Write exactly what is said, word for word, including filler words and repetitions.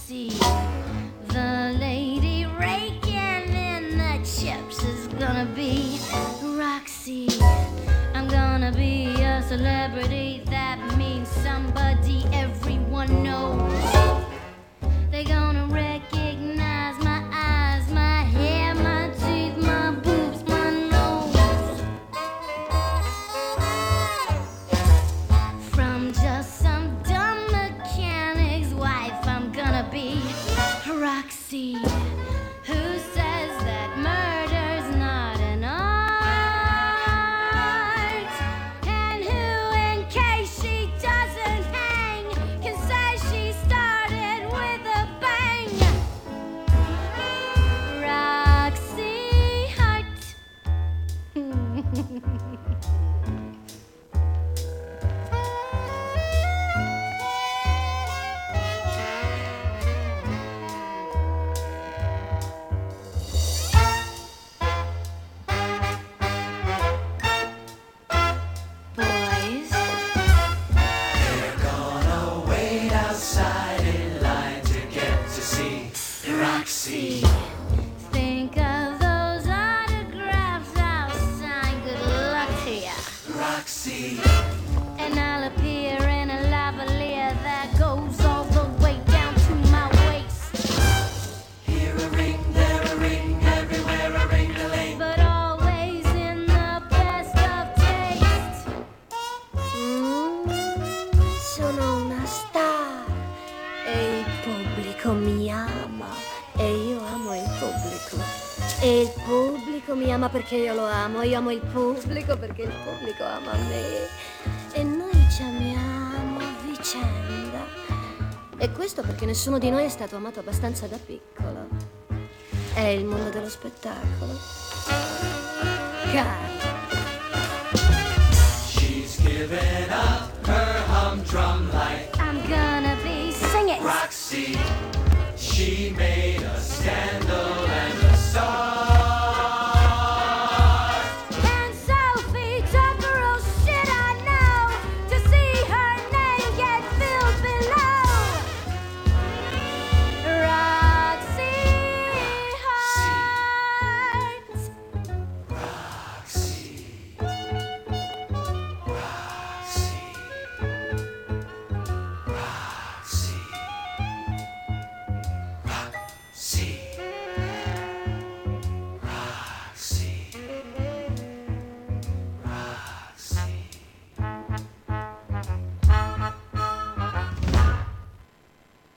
Roxy, the lady raking in the chips is gonna be Roxy. I'm gonna be a celebrity, that means somebody everyone knows. They're gonna recognize my eyes, my hair, my teeth, my boobs, my nose. From just some dumb mechanic's wife, I'm gonna be Roxy, who says that murder's not an art, and who, in case she doesn't hang, can say she started with a bang. Roxy Hart. Boys, They're gonna wait outside in line to get to see Roxy. think of those autographs I'll sign. Good luck to ya. Roxy, And I'll appear in a lavalier that goes all the way down to my waist, here a ring, there a ring, everywhere a ring-a-ling. but always in the best of taste. Mm, sono una star e il pubblico mi ama e io amo il pubblico e il pubblico mi ama perché io lo amo, io amo il pubblico perché il pubblico ama me e noi ci amiamo a vicenda. E questo perché nessuno di noi è stato amato abbastanza da piccolo. È il mondo dello spettacolo. Cara.